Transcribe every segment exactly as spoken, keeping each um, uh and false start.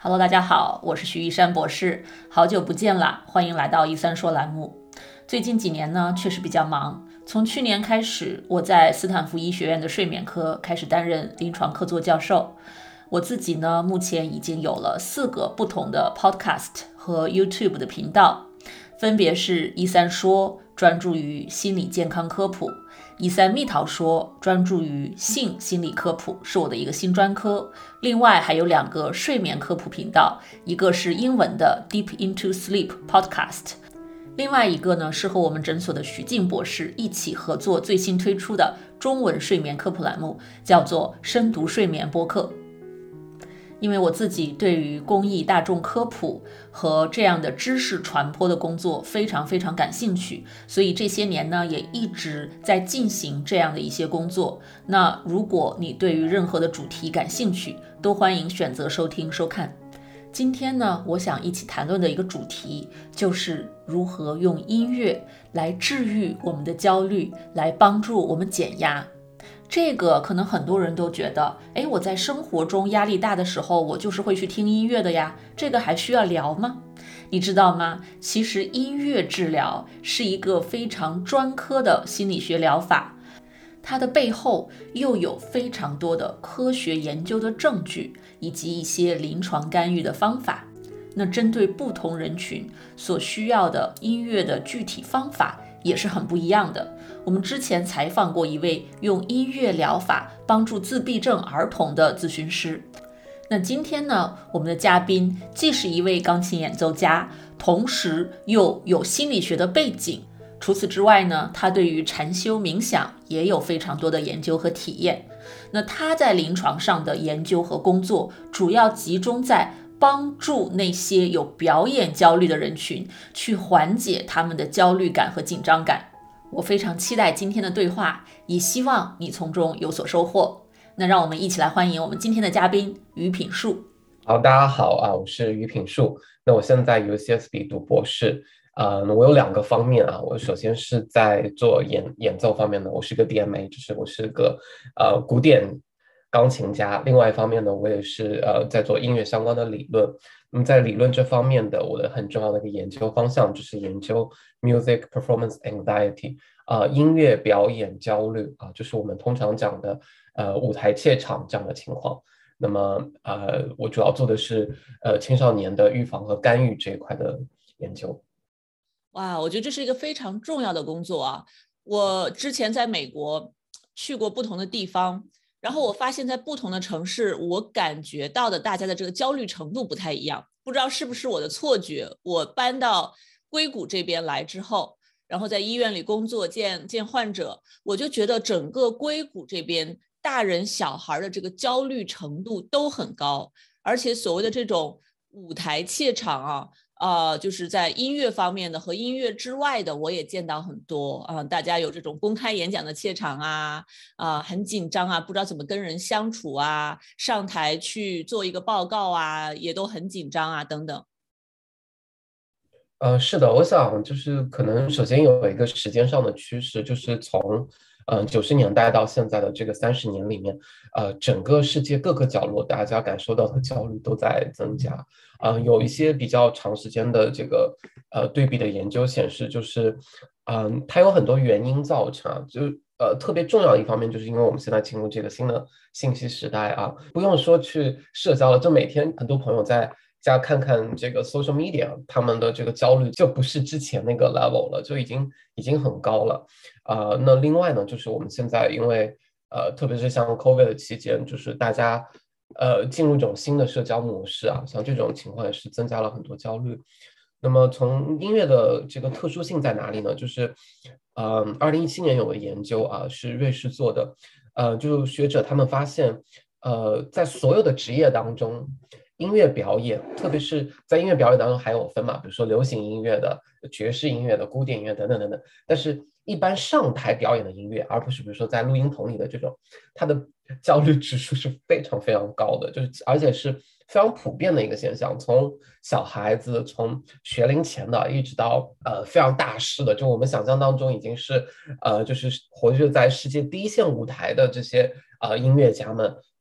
Hello，大家好，我是徐一山博士，好久不见啦，欢迎来到一三说栏目。最近几年呢，确实比较忙。从去年开始，我在斯坦福医学院的睡眠科开始担任临床客座教授。我自己呢，目前已经有了四个不同的 podcast 和 YouTube 的频道，分别是一三说，专注于心理健康科普；一三蜜桃说，专注于性心理科普，是我的一个新专科。另外还有两个睡眠科普频道，一个是英文的 Deep Into Sleep Podcast， 另外一个呢是和我们诊所的徐静博士一起合作最新推出的中文睡眠科普栏目，叫做深读睡眠播客。因为我自己对于公益大众科普和这样的知识传播的工作非常非常感兴趣，所以这些年呢也一直在进行这样的一些工作。那如果你对于任何的主题感兴趣，都欢迎选择收听收看。今天呢，我想一起谈论的一个主题就是如何用音乐来治愈我们的焦虑，来帮助我们减压。这个可能很多人都觉得，哎，我在生活中压力大的时候，我就是会去听音乐的呀，这个还需要聊吗？你知道吗？其实音乐治疗是一个非常专科的心理学疗法，它的背后又有非常多的科学研究的证据，以及一些临床干预的方法。那针对不同人群所需要的音乐的具体方法也是很不一样的。我们之前采访过一位用音乐疗法帮助自闭症儿童的咨询师。那今天呢，我们的嘉宾既是一位钢琴演奏家，同时又有心理学的背景。除此之外呢，他对于禅修冥想也有非常多的研究和体验。那他在临床上的研究和工作主要集中在帮助那些有表演焦虑的人群去缓解他们的焦虑感和紧张感。我非常期待今天的对话，也希望你从中有所收获。那让我们一起来欢迎我们今天的嘉宾于品树。 好，大家好啊，我是于品树。那我现在 U C S B 读博士，呃，我有两个方面啊。我首先是在做演演奏方面的，我是个 D M A， 就是我是个呃古典钢琴家。另外一方面呢，我也是呃在做音乐相关的理论。那么在理论这方面的，我的很重要的一个研究方向就是研究 music performance anxiety，啊、音乐表演焦虑啊、就是我们通常讲的呃舞台怯场这样的情况。那么呃，我主要做的是呃青少年的预防和干预这一块的研究。 哇，我觉得这是一个非常重要的工作啊！我之前在美国去过不同的地方，然后我发现在不同的城市，我感觉到的大家的这个焦虑程度不太一样，不知道是不是我的错觉。我搬到硅谷这边来之后，然后在医院里工作见见患者，我就觉得整个硅谷这边大人小孩的这个焦虑程度都很高，而且所谓的这种舞台怯场啊，呃，就是在音乐方面的和音乐之外的，我也见到很多啊、呃，大家有这种公开演讲的怯场啊，啊、呃，很紧张啊，不知道怎么跟人相处啊，上台去做一个报告啊，也都很紧张啊，等等。 呃，是的，我想就是可能首先有一个时间上的趋势，就是从嗯九十年代到现在的这个三十年里面，呃，整个世界各个角落大家感受到的焦虑都在增加。呃，有一些比较长时间的这个呃对比的研究显示，就是嗯、呃它有很多原因造成啊，就呃特别重要的一方面，就是因为我们现在进入这个新的信息时代啊，不用说去社交了，就每天很多朋友在家看看这个 social media，他们的这个焦虑就不是之前那个 level 了，就已经已经很高了。啊、呃那另外呢，就是我们现在因为呃，特别是像 COVID 的期间，就是大家呃进入一种新的社交模式啊，像这种情况也是增加了很多焦虑。那么从音乐的这个特殊性在哪里呢？就是，呃，二零一七年有个研究啊，是瑞士做的，呃，就学者他们发现，呃，在所有的职业当中，音乐表演，特别是在音乐表演当中还有分嘛，比如说流行音乐的、爵士音乐的、古典音乐等等等等。但是，一般上台表演的音乐，而不是比如说在录音棚里的这种，它的焦虑指数是非常非常高的，就是而且是非常普遍的一个现象。从小孩子，从学龄前的，一直到呃非常大师的，就我们想象当中已经是呃就是活跃在世界第一线舞台的这些呃音乐家们，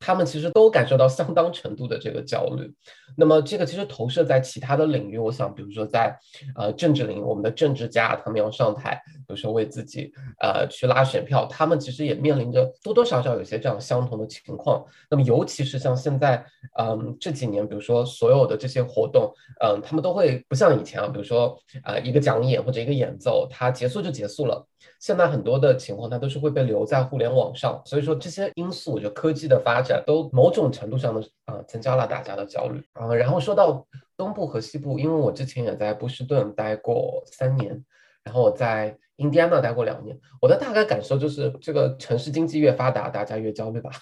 他们其实都感受到相当程度的这个焦虑。那么这个其实投射在其他的领域，我想比如说在呃政治领域，我们的政治家他们要上台，比如说为自己呃去拉选票，他们其实也面临着多多少少有些这样相同的情况。那么尤其是像现在嗯这几年，比如说所有的这些活动，嗯他们都会不像以前啊，比如说呃一个讲演或者一个演奏，它结束就结束了。现在很多的情况它都是会被留在互联网上，所以说这些因素，我觉得科技的发展都某种程度上的啊、呃、增加了大家的焦虑啊、呃。然后说到东部和西部，因为我之前也在波士顿待过三年，然后我在印第安纳待过两年，我的大概感受就是这个城市经济越发达，大家越焦虑吧。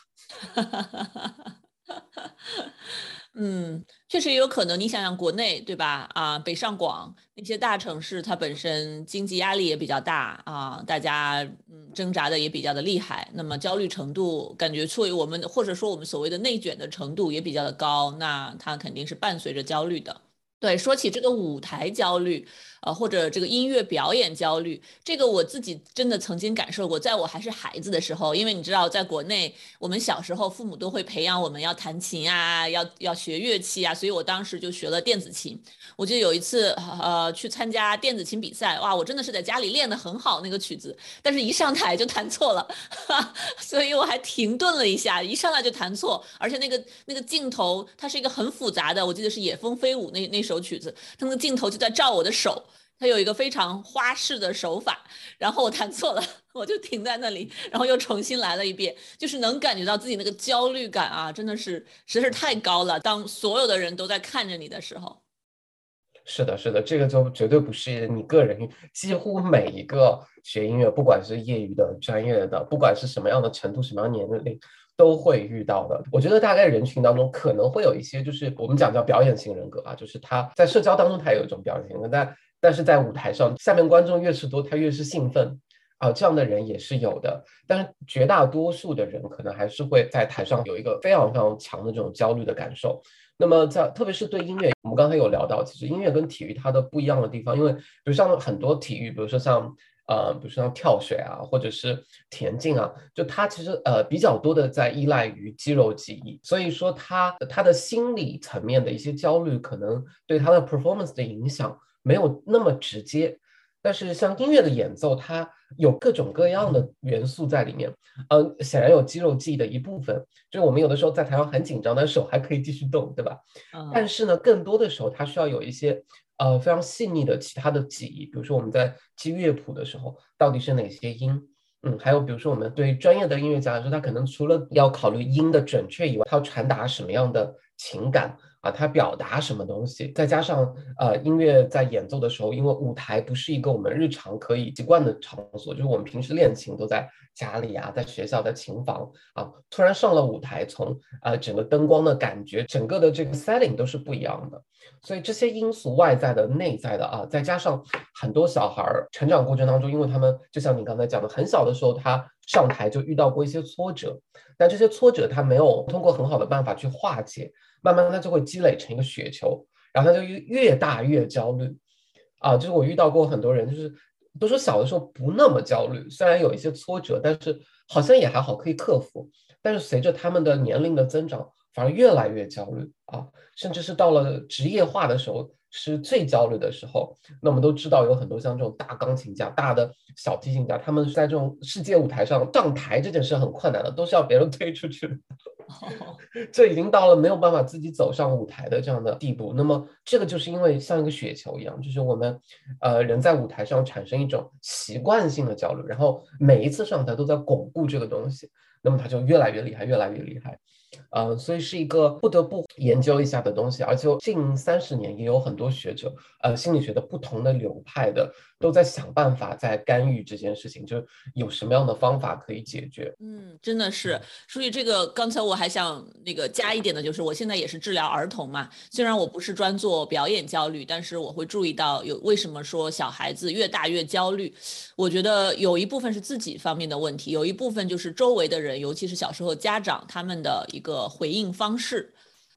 嗯，确实也有可能。你想想国内，对吧？啊，北上广那些大城市，它本身经济压力也比较大啊，大家嗯挣扎的也比较的厉害，那么焦虑程度，感觉处于我们或者说我们所谓的内卷的程度也比较的高，那它肯定是伴随着焦虑的。对，说起这个舞台焦虑，呃，或者这个音乐表演焦虑，这个我自己真的曾经感受过，在我还是孩子的时候，因为你知道，在国内，我们小时候父母都会培养我们要弹琴啊，要要学乐器啊，所以我当时就学了电子琴。我记得有一次，呃，去参加电子琴比赛，哇，我真的是在家里练得很好那个曲子，但是一上台就弹错了，所以我还停顿了一下，一上来就弹错，而且那个那个镜头它是一个很复杂的，我记得是《野蜂飞舞》那那首曲子，它那个镜头就在照我的手。它有一个非常花式的手法，然后我弹错了，我就停在那里，然后又重新来了一遍，就是能感觉到自己那个焦虑感啊，真的是实在是太高了。当所有的人都在看着你的时候， 是的，是的，这个就绝对不是你个人，几乎每一个学音乐，不管是业余的、专业的，不管是什么样的程度、什么样的年龄，都会遇到的。我觉得大概人群当中可能会有一些，就是我们讲叫表演型人格啊，就是他在社交当中他有一种表演型人格，但但是在舞台上，下面观众越是多，他越是兴奋。啊，这样的人也是有的，但是绝大多数的人可能还是会在台上有一个非常非常强的这种焦虑的感受。那么在特别是对音乐，我们刚才有聊到，其实音乐跟体育它的不一样的地方，因为比如像很多体育，比如说像呃，比如说像跳水啊，或者是田径啊，就它其实呃比较多的在依赖于肌肉记忆，所以说他他的心理层面的一些焦虑，可能对他的 performance 的影响没有那么直接。但是像音乐的演奏，它有各种各样的元素在里面，嗯、呃，显然有肌肉记忆的一部分，就是我们有的时候在台上很紧张，但手还可以继续动，对吧？但嗯。 是呢，更多的时候它需要有一些呃非常细腻的其他的记忆，比如说我们在记乐谱的时候，到底是哪些音。嗯，还有比如说我们对于专业的音乐家来说，他可能除了要考虑音的准确以外，他要传达什么样的情感啊，他表达什么东西，再加上呃音乐在演奏的时候，因为舞台不是一个我们日常可以习惯的场所，就是我们平时练琴都在家里啊，在学校，在琴房啊，突然上了舞台，从呃整个灯光的感觉，整个的这个 setting 都是不一样的。所以这些因素，外在的、内在的啊，再加上很多小孩成长过程当中，因为他们就像你刚才讲的，很小的时候他上台就遇到过一些挫折，但这些挫折他没有通过很好的办法去化解，慢慢他就会积累成一个雪球，然后他就越大越焦虑啊。就是我遇到过很多人，就是都说小的时候不那么焦虑，虽然有一些挫折，但是好像也还好可以克服，但是随着他们的年龄的增长，反而越来越焦虑啊。甚至是到了职业化的时候，是最焦虑的时候。那我们都知道，有很多像这种大钢琴家、大的小提琴家，他们在这种世界舞台上上台这件事很困难的，都是要别人推出去的。这已经到了没有办法自己走上舞台的这样的地步。那么这个就是因为像一个雪球一样，就是我们呃人在舞台上产生一种习惯性的焦虑，然后每一次上台都在巩固这个东西，那么它就越来越厉害，越来越厉害。呃，所以是一个不得不研究一下的东西，而且近三十年也有很多学者，呃，心理学的不同的流派的都在想办法在干预这件事情，就有什么样的方法可以解决。 嗯，真的是，所以这个刚才我还想那个加一点的，就是我现在也是治疗儿童嘛，虽然我不是专做表演焦虑，但是我会注意到有为什么说小孩子越大越焦虑，我觉得有一部分是自己方面的问题，有一部分就是周围的人，尤其是小时候家长他们的一个回应方式。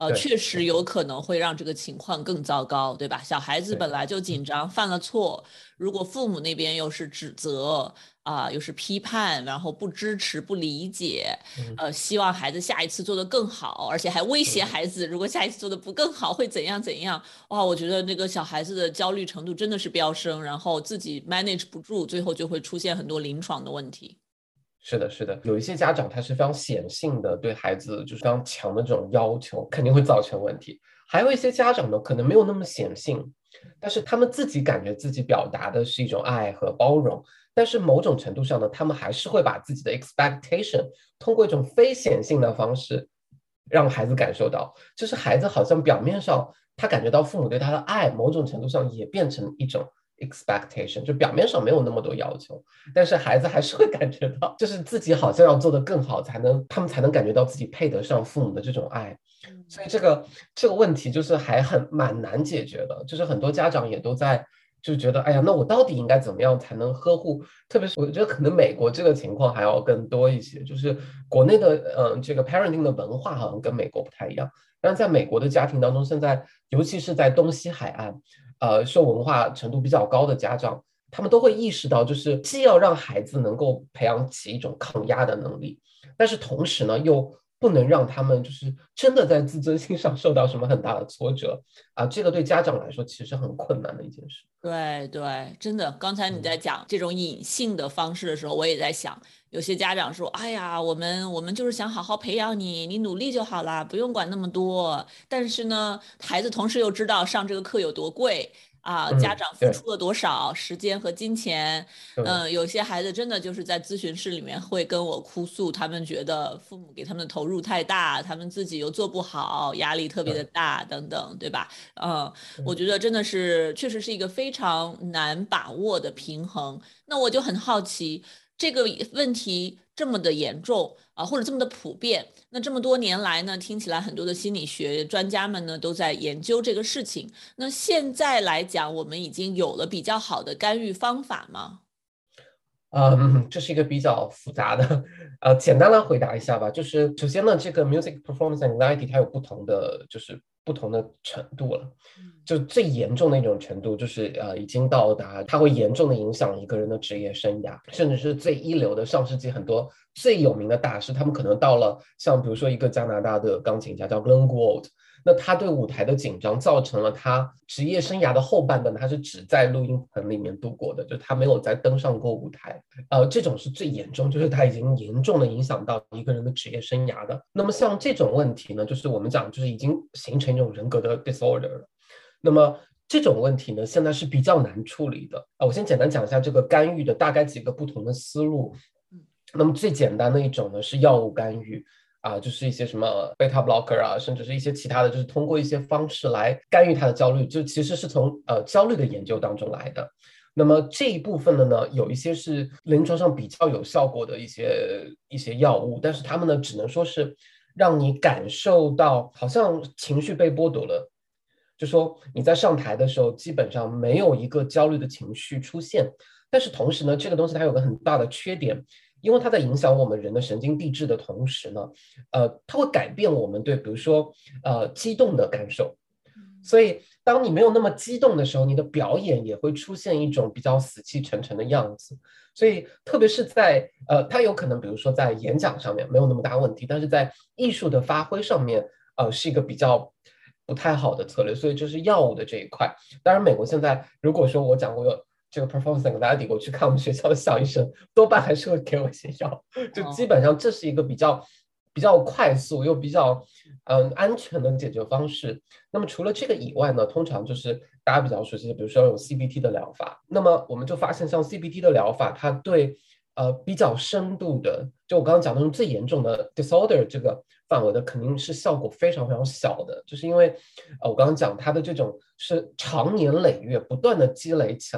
呃， 对， 确实有可能会让这个情况更糟糕，对吧？小孩子对， 本来就紧张，犯了错，如果父母那边又是指责啊、又是批判，然后不支持、不理解， 嗯呃，希望孩子下一次做得更好，而且还威胁嗯。 孩子，如果下一次做得不更好会怎样怎样。哇，我觉得那个小孩子的焦虑程度真的是飙升，然后自己 manage 不住，最后就会出现很多临床的问题。 是的，是的，有一些家长他是非常显性的对孩子就是非常强的这种要求，肯定会造成问题。还有一些家长呢，可能没有那么显性，但是他们自己感觉自己表达的是一种爱和包容，但是某种程度上呢，他们还是会把自己的 expectation 通过一种非显性的方式让孩子感受到，就是孩子好像表面上他感觉到父母对他的爱，某种程度上也变成一种 expectation，就表面上没有那么多要求，但是孩子还是会感觉到，就是自己好像要做得更好，才能他们才能感觉到自己配得上父母的这种爱。所以这个这个问题就是还很蛮难解决的，就是很多家长也都在就觉得，哎呀，那我到底应该怎么样才能呵护？特别是我觉得可能美国这个情况还要更多一些，就是国内的嗯、呃、这个 parenting 的文化好像跟美国不太一样，但是在美国的家庭当中，现在尤其是在东西海岸，呃，受文化程度比较高的家长，他们都会意识到，就是既要让孩子能够培养起一种抗压的能力，但是同时呢，又不能让他们就是真的在自尊心上受到什么很大的挫折啊，这个对家长来说其实很困难的一件事。 对对，真的，刚才你在嗯讲这种隐性的方式的时候，我也在想，有些家长说：“哎呀，我们我们就是想好好培养你，你努力就好啦，不用管那么多。”但是呢，孩子同时又知道上这个课有多贵啊，家嗯， 长付对出了多少时间和金钱。 对嗯，有些孩子真的就是在咨询室里面会跟我哭诉，他们觉得父母给他们的投入太大，他们自己又做不好，压力特别的对大，等等，对吧？嗯。我对。 觉得真的是确实是一个非常难把握的平衡。那我就很好奇，这个问题这么的严重啊，或者这么的普遍，那这么多年来呢，听起来很多的心理学专家们呢都在研究这个事情。那现在来讲，我们已经有了比较好的干预方法吗？ 嗯，这是一个比较复杂的，呃，简单来回答一下吧。就是首先呢，这个 music performance anxiety 它有不同的，就是不同的程度了。就最严重的一种程度，就是呃，已经到达它会严重的影响一个人的职业生涯，甚至是最一流的上世纪很多最有名的大师，他们可能到了像比如说一个加拿大的钢琴家叫 Glenn Gould，那他对舞台的紧张造成了他职业生涯的后半段，他是只在录音棚里面度过的，就他没有再登上过舞台。呃，这种是最严重，就是他已经严重的影响到一个人的职业生涯的。那么像这种问题呢，就是我们讲就是已经形成一种人格的 disorder 了。那么这种问题呢，现在是比较难处理的。啊，我先简单讲一下这个干预的大概几个不同的思路。那么最简单的一种呢是药物干预。啊，就是一些什么 beta blocker 啊，甚至是一些其他的，就是通过一些方式来干预他的焦虑，就其实是从呃焦虑的研究当中来的。那么这一部分的呢，有一些是临床上比较有效果的一些一些药物，但是他们呢，只能说是让你感受到好像情绪被剥夺了，就说你在上台的时候，基本上没有一个焦虑的情绪出现。但是同时呢，这个东西它有个很大的缺点，因为它在影响我们人的神经递质的同时呢，呃，它会改变我们对比如说呃激动的感受。所以当你没有那么激动的时候，你的表演也会出现一种比较死气沉沉的样子。所以特别是在呃，它有可能比如说在演讲上面没有那么大问题，但是在艺术的发挥上面，呃，是一个比较不太好的策略。所以这是药物的这一块。当然，美国现在如果说我讲过有这个 performance anxiety，我去看我们学校的小医生，多半还是会给我一些药，就基本上这是一个比较比较快速又比较嗯安全的解决方式。那么除了这个以外呢，通常就是大家比较熟悉的，比如说有 C B T 的疗法。那么我们就发现，像 C B T 的疗法，它对呃比较深度的，就我刚刚讲的最严重的 disorder 这个范围的，肯定是效果非常非常小的，就是因为呃我刚刚讲它的这种是长年累月不断的积累起来。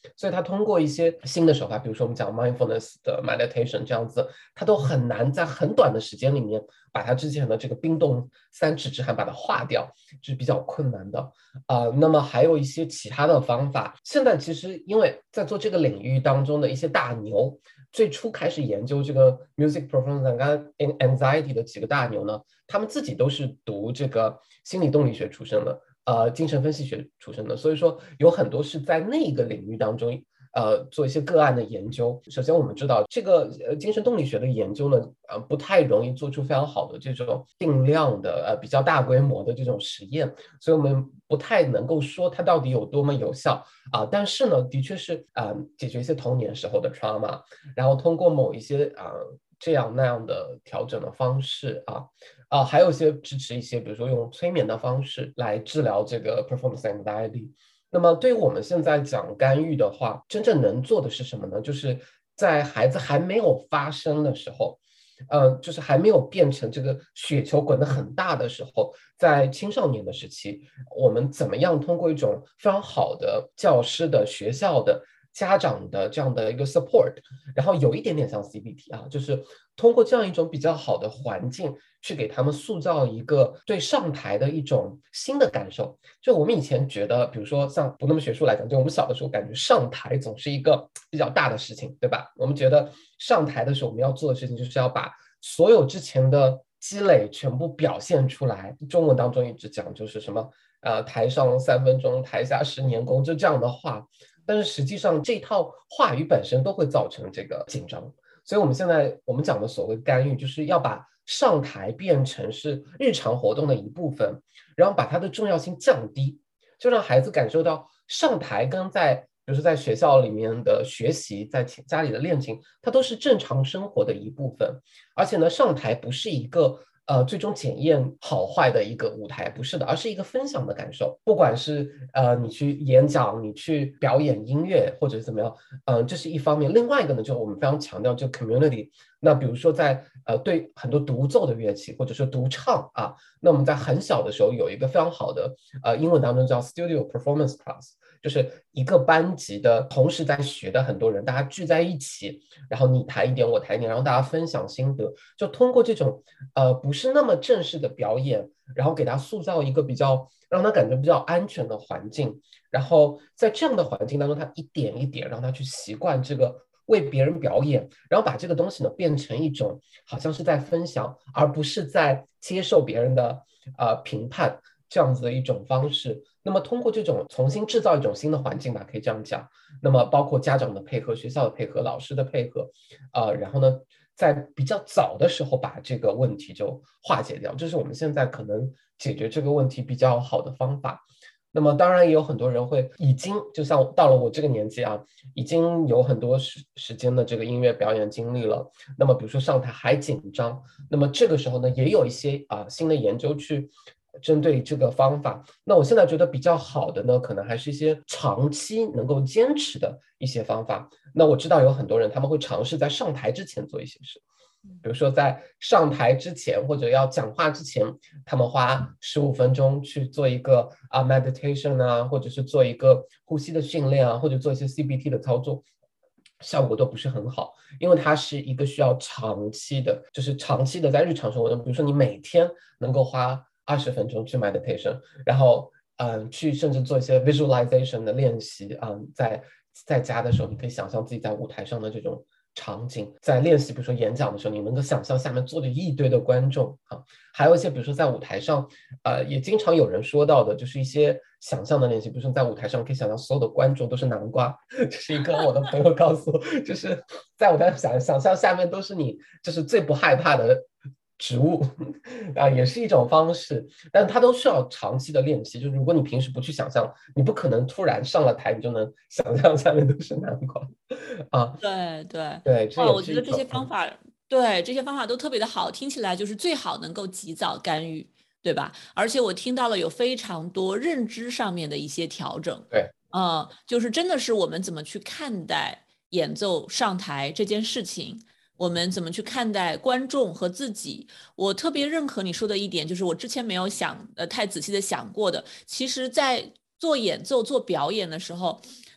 所以他通过一些新的手法，比如说我们讲 mindfulness 的 meditation 这样子，他都很难在很短的时间里面把他之前的这个冰冻三尺之寒把它化掉，这是比较困难的啊、呃。那么还有一些其他的方法，现在其实因为在做这个领域当中的一些大牛，最初开始研究这个 music performance and anxiety 的几个大牛呢，他们自己都是读这个心理动力学出身的，呃，精神分析学出身的，所以说有很多是在那个领域当中。呃，做一些个案的研究。首先，我们知道这个呃精神动力学的研究呢，呃，不太容易做出非常好的这种定量的呃比较大规模的这种实验，所以我们不太能够说它到底有多么有效啊、呃。但是呢，的确是啊、呃，解决一些童年时候的 trauma，然后通过某一些啊、呃、这样那样的调整的方式啊。啊、呃，还有一些支持一些，比如说用催眠的方式来治疗这个 performance anxiety。那么对于我们现在讲干预的话，真正能做的是什么呢？就是在孩子还没有发生的时候，呃，就是还没有变成这个雪球滚得很大的时候，在青少年的时期，我们怎么样通过一种非常好的教师的、学校的、家长的这样的一个 support，然后有一点点像 C B T 啊，就是通过这样一种比较好的环境，去给他们塑造一个对上台的一种新的感受。就我们以前觉得，比如说像不那么学术来讲，就我们小的时候感觉上台总是一个比较大的事情，对吧？我们觉得上台的时候我们要做的事情就是要把所有之前的积累全部表现出来。中文当中一直讲就是什么呃，台上三分钟，台下十年功，就这样的话。但是实际上这套话语本身都会造成这个紧张。所以我们现在我们讲的所谓干预，就是要把上台变成是日常活动的一部分，然后把它的重要性降低，就让孩子感受到上台跟在比如说在学校里面的学习，在家里的练琴，它都是正常生活的一部分。而且呢，上台不是一个呃最终检验好坏的一个舞台，不是的，而是一个分享的感受。不管是呃你去演讲，你去表演音乐，或者是怎么样，嗯、呃，这是一方面。另外一个呢，就是我们非常强调这个 community。那比如说在呃对很多独奏的乐器，或者说独唱啊，那我们在很小的时候有一个非常好的呃英文当中叫 studio performance class，就是一个班级的同时在学的很多人，大家聚在一起，然后你弹一点，我弹一点，然后大家分享心得，就通过这种呃不是那么正式的表演，然后给他塑造一个比较让他感觉比较安全的环境，然后在这样的环境当中，他一点一点让他去习惯这个为别人表演，然后把这个东西呢变成一种好像是在分享，而不是在接受别人的呃评判这样子的一种方式。那么通过这种重新制造一种新的环境吧，可以这样讲。那么包括家长的配合、学校的配合、老师的配合，呃，然后呢，在比较早的时候把这个问题就化解掉，这是我们现在可能解决这个问题比较好的方法。那么当然也有很多人会已经就像到了我这个年纪啊，已经有很多时时间的这个音乐表演经历了。那么比如说上台还紧张，那么这个时候呢，也有一些啊新的研究去针对这个方法。那我现在觉得比较好的呢，可能还是一些长期能够坚持的一些方法。那我知道有很多人他们会尝试在上台之前做一些事。比如说在上台之前或者要讲话之前，他们花十五分钟去做一个啊 meditation 啊，或者是做一个呼吸的训练啊，或者做一些 C B T 的操作，效果都不是很好，因为它是一个需要长期的，就是长期的在日常生活中，比如说你每天能够花二十分钟去 meditation，然后嗯、呃，去甚至做一些 visualization 的练习啊、嗯，在在家的时候，你可以想象自己在舞台上的这种场景，在练习，比如说演讲的时候，你能够想象下面坐着一堆的观众啊，还有一些，比如说在舞台上，呃，也经常有人说到的，就是一些想象的练习，比如说在舞台上可以想象所有的观众都是南瓜，这是一个我的朋友告诉我，就是在舞台上想想象下面都是你，就是最不害怕的植物啊，也是一种方式，但它都需要长期的练习。就是如果你平时不去想象，你不可能突然上了台，你就能想象下面都是南瓜啊。 对对， 对，这哇， 也我觉得这些是一种，嗯， 方法，对，这些方法都特别的好，听起来就是最好能够及早干预，对吧？而且我听到了有非常多认知上面的一些调整， 对， 呃，就是真的是我们怎么去看待演奏上台这件事情，我们怎么去看待观众和自己。我特别认可你说的一点，就是我之前没有想呃太仔细的想过的，其实在做演奏、做表演的时候。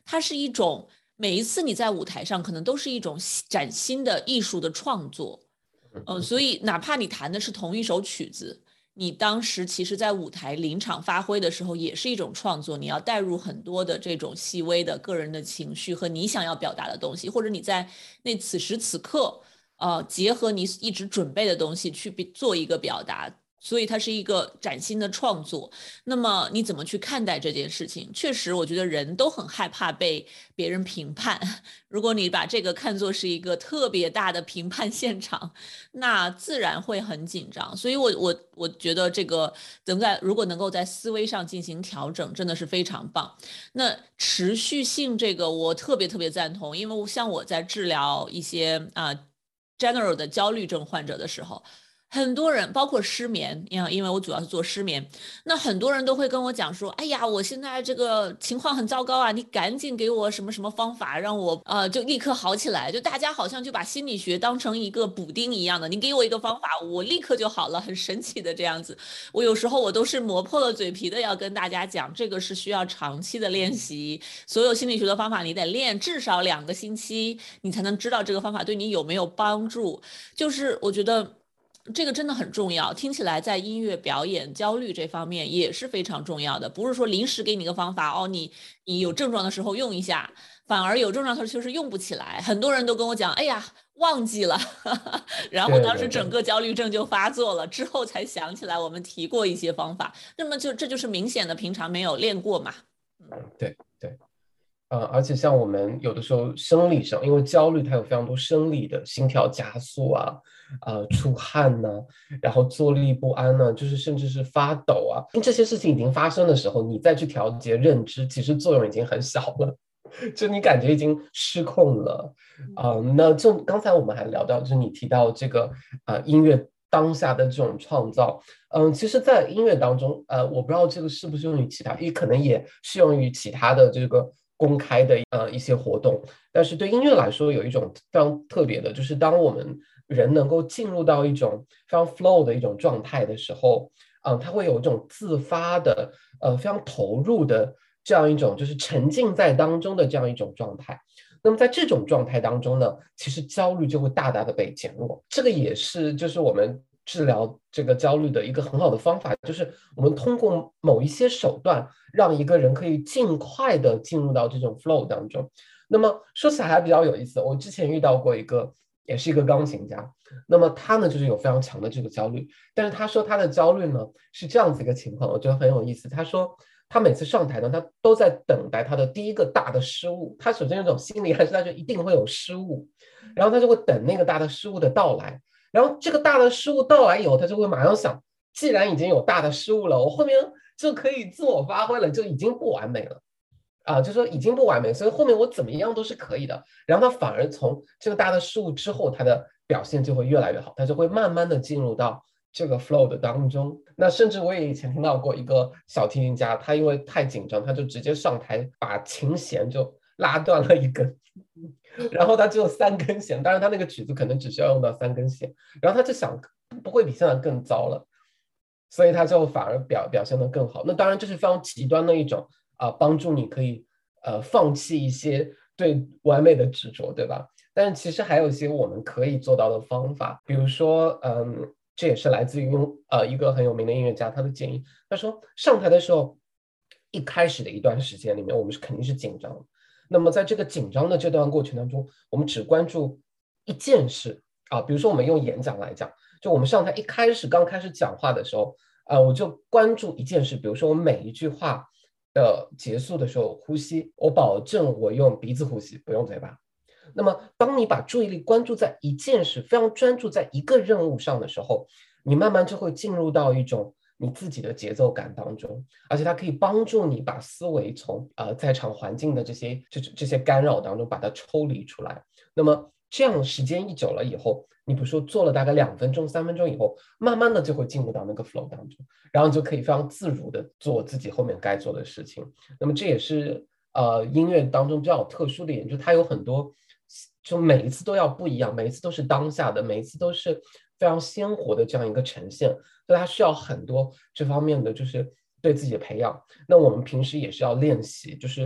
它是一种每一次你在舞台上可能都是一种崭新的艺术的创作。嗯，所以哪怕你弹的是同一首曲子，你当时其实在舞台临场发挥的时候也是一种创作，你要带入很多的这种细微的个人的情绪和你想要表达的东西，或者你在那此时此刻，呃，结合你一直准备的东西去做一个表达。所以它是一个崭新的创作。那么你怎么去看待这件事情？确实，我觉得人都很害怕被别人评判。如果你把这个看作是一个特别大的评判现场，那自然会很紧张。所以我我我觉得这个能在如果能够在思维上进行调整，真的是非常棒。那持续性这个我特别特别赞同，因为像我在治疗一些啊、呃、general 的焦虑症患者的时候。很多人包括失眠，因为我主要是做失眠，那很多人都会跟我讲说，哎呀，我现在这个情况很糟糕啊，你赶紧给我什么什么方法，让我呃就立刻好起来。就大家好像就把心理学当成一个补丁一样的，你给我一个方法，我立刻就好了，很神奇的这样子。我有时候我都是磨破了嘴皮的要跟大家讲，这个是需要长期的练习，所有心理学的方法你得练至少两个星期，你才能知道这个方法对你有没有帮助。就是我觉得。这个真的很重要，听起来在音乐表演焦虑这方面也是非常重要的。不是说临时给你个方法哦，你你有症状的时候用一下，反而有症状的时候就是用不起来。很多人都跟我讲，哎呀，忘记了，然后当时整个焦虑症就发作了，之后才想起来我们提过一些方法。那么就这就是明显的平常没有练过嘛。 嗯，对对。呃，而且像我们有的时候生理上，因为焦虑它有非常多生理的心跳加速啊，呃，出汗呢、然后坐立不安呢、就是甚至是发抖啊，这些事情已经发生的时候，你再去调节认知，其实作用已经很小了，就你感觉已经失控了。啊、呃，那就刚才我们还聊到，就是你提到这个啊、呃、音乐当下的这种创造。嗯，其实，在音乐当中，呃，我不知道这个适不适用于其他，也可能也适用于其他的这个公开的呃一些活动。但是对音乐来说，有一种非常特别的，就是当我们人能够进入到一种非常 flow 的一种状态的时候，嗯，它会有一种自发的，呃，非常投入的这样一种，就是沉浸在当中的这样一种状态。那么在这种状态当中呢，其实焦虑就会大大的被减弱。这个也是就是我们治疗这个焦虑的一个很好的方法，就是我们通过某一些手段，让一个人可以尽快的进入到这种 flow 当中。那么说起来还比较有意思，我之前遇到过一个，也是一个钢琴家，那么他呢就是有非常强的这个焦虑，但是他说他的焦虑呢是这样子一个情况，我觉得很有意思。他说他每次上台呢，他都在等待他的第一个大的失误。他首先有种心理暗示，他就一定会有失误，然后他就会等那个大的失误的到来。然后这个大的失误到来以后，他就会马上想，既然已经有大的失误了，我后面就可以自我发挥了，就已经不完美了啊，就说已经不完美，所以后面我怎么样都是可以的。然后他反而从这个大的失误之后，他的表现就会越来越好，他就会慢慢的进入到这个 flow 的当中。那甚至我也以前听到过一个小提琴家，他因为太紧张，他就直接上台把琴弦就拉断了一根。然后他只有三根弦，当然他那个曲子可能只需要用到三根弦，然后他就想不会比现在更糟了，所以他就反而表表现得更好。那当然这是非常极端的一种啊、呃，帮助你可以呃放弃一些对完美的执着，对吧？但是其实还有一些我们可以做到的方法，比如说嗯，这也是来自于呃一个很有名的音乐家他的建议，他说上台的时候一开始的一段时间里面，我们是肯定是紧张的。那么在这个紧张的这段过程当中，我们只关注一件事啊，比如说我们用演讲来讲，就我们上台一开始刚开始讲话的时候，啊，我就关注一件事，比如说我每一句话的结束的时候呼吸，我保证我用鼻子呼吸，不用嘴巴。那么当你把注意力关注在一件事，非常专注在一个任务上的时候，你慢慢就会进入到一种你自己的节奏感当中，而且它可以帮助你把思维从呃在场环境的这些这这些干扰当中把它抽离出来。那么这样时间一久了以后，你比如说做了大概两分钟、三分钟以后，慢慢的就会进入到那个 flow 当中，然后就可以非常自如的做自己后面该做的事情。那么这也是呃音乐当中比较特殊的一点，就它有很多，就每一次都要不一样，每一次都是当下的，每一次都是非常鲜活的这样一个呈现，所以它需要很多这方面的就是对自己的培养。那我们平时也是要练习，就是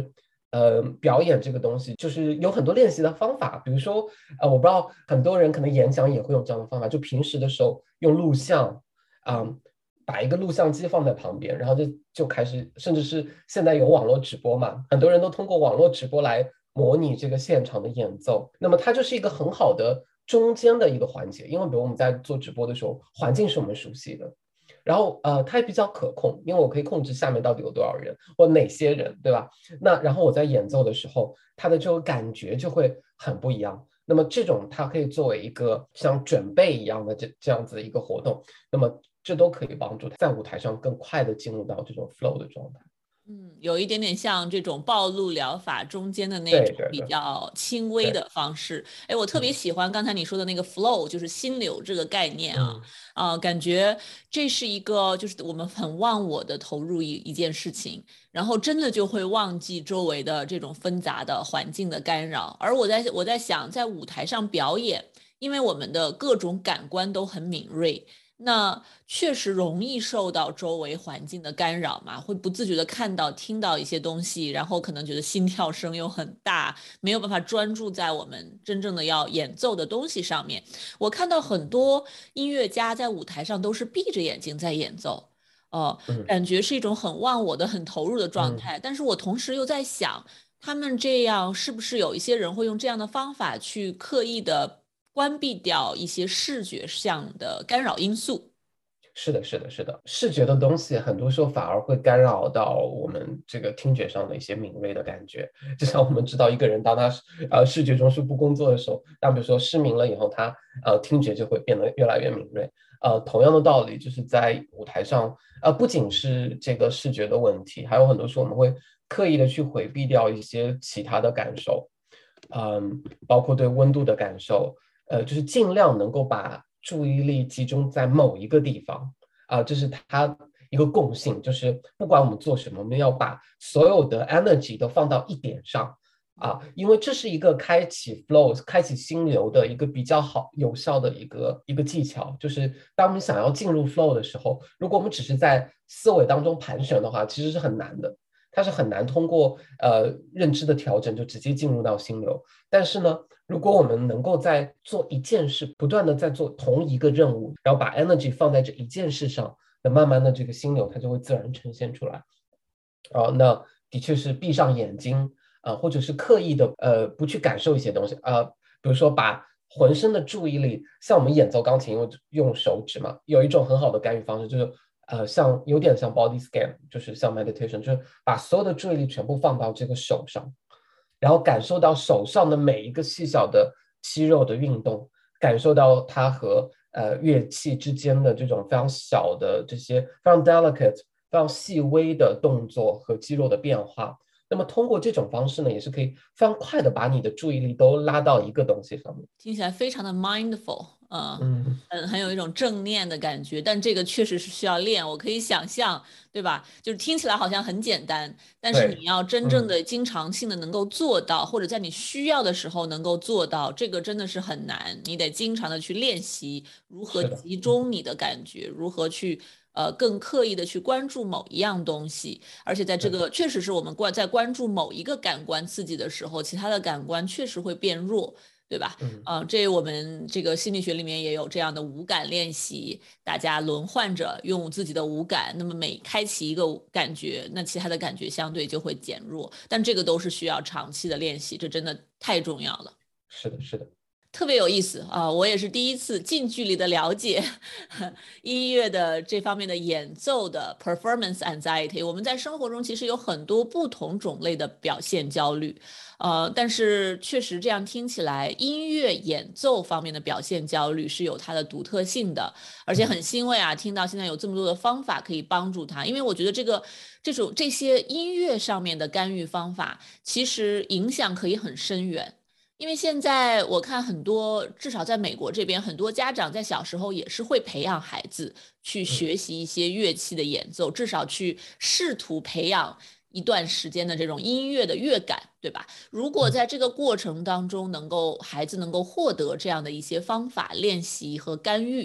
呃，表演这个东西就是有很多练习的方法，比如说，呃，我不知道很多人可能演讲也会用这样的方法，就平时的时候用录像，啊、嗯把一个录像机放在旁边，然后就就开始，甚至是现在有网络直播嘛，很多人都通过网络直播来模拟这个现场的演奏，那么它就是一个很好的中间的一个环节，因为比如我们在做直播的时候，环境是我们熟悉的。然后呃，它也比较可控，因为我可以控制下面到底有多少人或哪些人，对吧？那然后我在演奏的时候，它的这种感觉就会很不一样。那么这种它可以作为一个像准备一样的这这样子的一个活动，那么这都可以帮助在舞台上更快的进入到这种 flow 的状态。 嗯，有一点点像这种暴露疗法中间的那种比对对对较轻微对， 的方式。哎，我特别嗯喜欢刚才你说的那个 flow，就是心流这个概念啊， 嗯啊、感觉这是一个就是我们很忘我的投入一一件事情，然后真的就会忘记周围的这种纷杂的环境的干扰。而我在我在想，在舞台上表演，因为我们的各种感官都很敏锐。那确实容易受到周围环境的干扰嘛，会不自觉的看到、听到一些东西，然后可能觉得心跳声又很大，没有办法专注在我们真正的要演奏的东西上面。我看到很多音乐家在舞台上都是闭着眼睛在演奏，呃， 嗯感觉是一种很忘我的、很投入的状嗯。 态。但是我同时又在想，他们这样是不是有一些人会用这样的方法去刻意的关闭掉一些视觉上的干扰因素？ 是的，是的，是的，视觉的东西很多时候反而会干扰到我们这个听觉上的一些敏锐的感觉。就像我们知道，一个人当他呃视觉中枢不工作的时候，当比如说失明了以后，他呃听觉就会变得越来越敏锐。呃，同样的道理，就是在舞台上，呃，不仅是这个视觉的问题，还有很多时候我们会刻意的去回避掉一些其他的感受，嗯，包括对温度的感受，呃，就是尽量能够把注意力集中在某一个地方啊，这是它一个共性，就是不管我们做什么，我们要把所有的 energy 都放到一点上啊，因为这是一个开启 flow、开启心流的一个比较好、有效的一个一个技巧。就是当我们想要进入 flow 的时候，如果我们只是在思维当中盘旋的话，其实是很难的。它是很难通过呃认知的调整就直接进入到心流。但是呢，如果我们能够在做一件事，不断的在做同一个任务，然后把 energy 放在这一件事上，那慢慢的这个心流它就会自然呈现出来。啊，那的确是闭上眼睛啊，或者是刻意的呃不去感受一些东西啊，比如说把浑身的注意力，像我们演奏钢琴用用手指嘛，有一种很好的干预方式就是呃像有点像 body scan，就是像 meditation，就是把所有的注意力全部放到这个手上，然后感受到手上的每一个细小的肌肉的运动，感受到它和呃乐器之间的这种非常小的这些非常 delicate、非常细微的动作和肌肉的变化。那么通过这种方式呢，也是可以非常快的把你的注意力都拉到一个东西上面。 听起来非常的 mindful，呃， 嗯， 嗯，很有一种正念的感觉，但这个确实是需要练。我可以想象，对吧？就是听起来好像很简单，但是你对， 要真正嗯， 的经常性的能够做到，或者在你需要的时候能够做到，这个真的是很难。你得经常的去练习如何是的，嗯， 集中你的感觉，如何去呃更刻意的去关注某一样东西。而且在这对， 个确实是我们关在关注某一个感官刺激的时候，其他的感官确实会变弱。对吧？ 嗯。 嗯，这我们这个心理学里面也有这样的五感练习，大家轮换着用自己的五感，那么每开启一个感觉，那其他的感觉相对就会减弱，但这个都是需要长期的练习，这真的太重要了。 是的，是的， 特别有意思啊！我也是第一次近距离的了解音乐的这方面的演奏的 performance anxiety。我们在生活中其实有很多不同种类的表现焦虑，呃，但是确实这样听起来，音乐演奏方面的表现焦虑是有它的独特性的，而且很嗯欣慰啊，听到现在有这么多的方法可以帮助他，因为我觉得这个这种这些音乐上面的干预方法，其实影响可以很深远。因为现在我看很多，至少在美国这边，很多家长在小时候也是会培养孩子去嗯学习一些乐器的演奏，至少去试图培养一段时间的这种音乐的乐感，对吧？如果嗯在这个过程当中，能够孩子能够获得这样的一些方法练习和干预，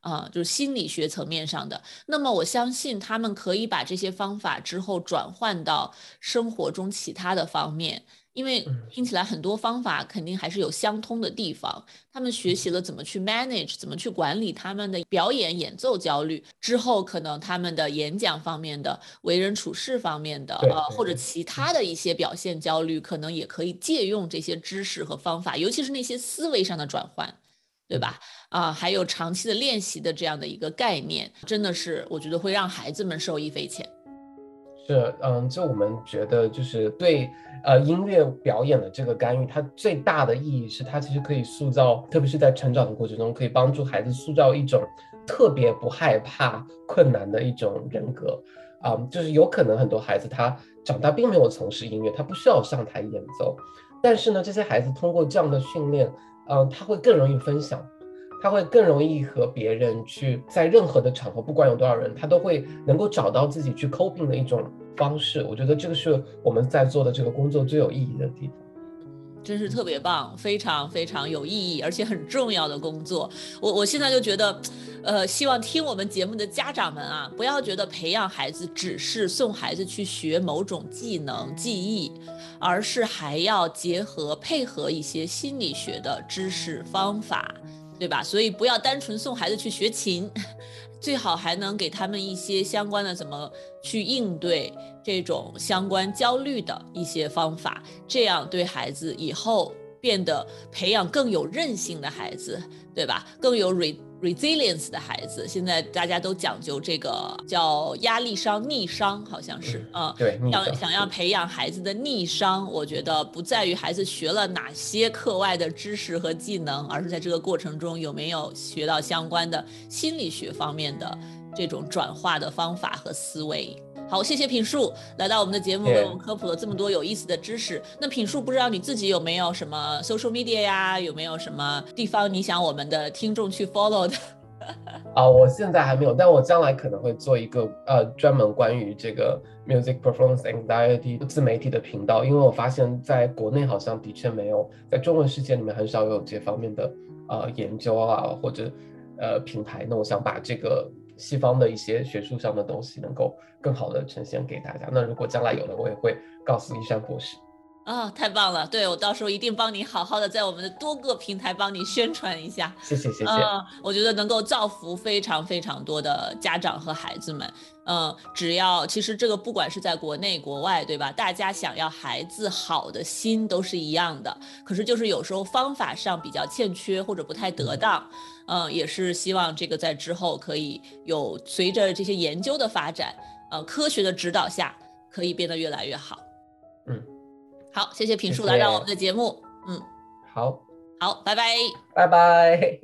啊，就是心理学层面上的。那么我相信他们可以把这些方法之后转换到生活中其他的方面，因为听起来很多方法肯定还是有相通的地方。他们学习了怎么去 manage， 怎么去管理他们的表演演奏焦虑之后，可能他们的演讲方面的、为人处事方面的，呃，或者其他的一些表现焦虑，可能也可以借用这些知识和方法，尤其是那些思维上的转换。对吧？啊，还有长期的练习的这样的一个概念，真的是我觉得会让孩子们受益匪浅。 是，嗯，就我们觉得就是对呃音乐表演的这个干预，它最大的意义是它其实可以塑造，特别是在成长的过程中，可以帮助孩子塑造一种特别不害怕困难的一种人格。嗯，就是有可能很多孩子他长大并没有从事音乐，他不需要上台演奏，但是呢，这些孩子通过这样的训练，嗯，他会更容易分享。他会更容易和别人去在任何的场合，不管有多少人，他都会能够找到自己去 coping 的一种方式。我觉得这个是我们在做的这个工作最有意义的地方。 真是特别棒，非常非常有意义，而且很重要的工作。我我现在就觉得，呃，希望听我们节目的家长们啊，不要觉得培养孩子只是送孩子去学某种技能技艺，而是还要结合配合一些心理学的知识方法。对吧？所以不要单纯送孩子去学琴，最好还能给他们一些相关的怎么去应对这种相关焦虑的一些方法，这样对孩子以后变得培养更有韧性的孩子，对吧？更有 re resilience 的孩子。现在大家都讲究这个叫压力伤、逆伤，好像是， 嗯，对， 想想要培养孩子的逆伤，我觉得不在于孩子学了哪些课外的知识和技能，而是在这个过程中有没有学到相关的心理学方面的这种转化的方法和思维。好，谢谢品树来到我们的节目，为我们科普了这么多有意思的知识。那品树，不知道你自己有没有什么 social media 呀？有没有什么地方你想我们的听众去 follow 的？ 啊，我现在还没有，但我将来可能会做一个呃专门关于这个 music performance anxiety 自媒体的频道，因为我发现在国内好像的确没有，在中文世界里面很少有这方面的呃研究啊或者呃平台。那我想把这个西方的一些学术上的东西能够更好的呈现给大家。那如果将来有了，我也会告诉一山博士。 啊、哦，太棒了！对，我到时候一定帮你好好的在我们的多个平台帮你宣传一下。 谢谢谢谢。 嗯，我觉得能够造福非常非常多的家长和孩子们。嗯，只要其实这个不管是在国内国外，对吧？大家想要孩子好的心都是一样的，可是就是有时候方法上比较欠缺或者不太得当。嗯，也是希望这个在之后可以有随着这些研究的发展，呃，科学的指导下可以变得越来越好。 嗯。 好，谢谢品树来到我们的节目。嗯， 好， 好，拜拜， 拜拜。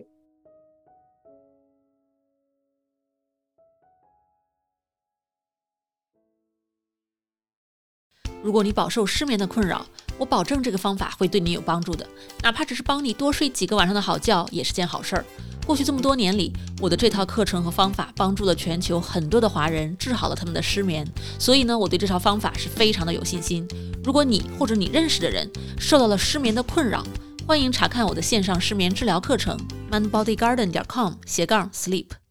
如果你饱受失眠的困扰，我保证这个方法会对你有帮助的，哪怕只是帮你多睡几个晚上的好觉，也是件好事儿。过去这么多年里，我的这套课程和方法帮助了全球很多的华人，治好了他们的失眠。所以呢，我对这套方法是非常的有信心。如果你或者你认识的人受到了失眠的困扰，欢迎查看我的线上失眠治疗课程 mindbodygarden 点 com 斜杠 sleep。